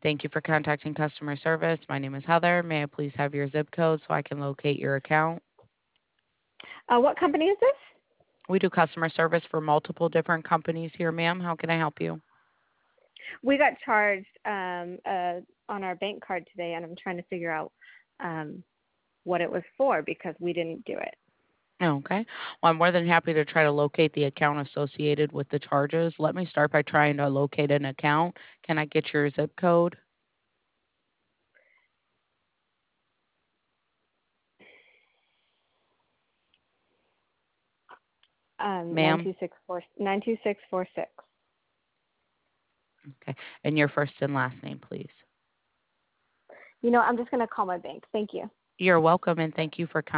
Thank you for contacting customer service. My name is Heather. May I please have your zip code so I can locate your account? What company is this? We do customer service for multiple different companies here, ma'am. How can I help you? We got charged on our bank card today, and I'm trying to figure out what it was for because we didn't do it. Okay. Well, I'm more than happy to try to locate the account associated with the charges. Let me start by trying to locate an account. Can I get your zip code? Ma'am? 92646. Okay. And your first and last name, please. You know, I'm just going to call my bank. Thank you. You're welcome, and thank you for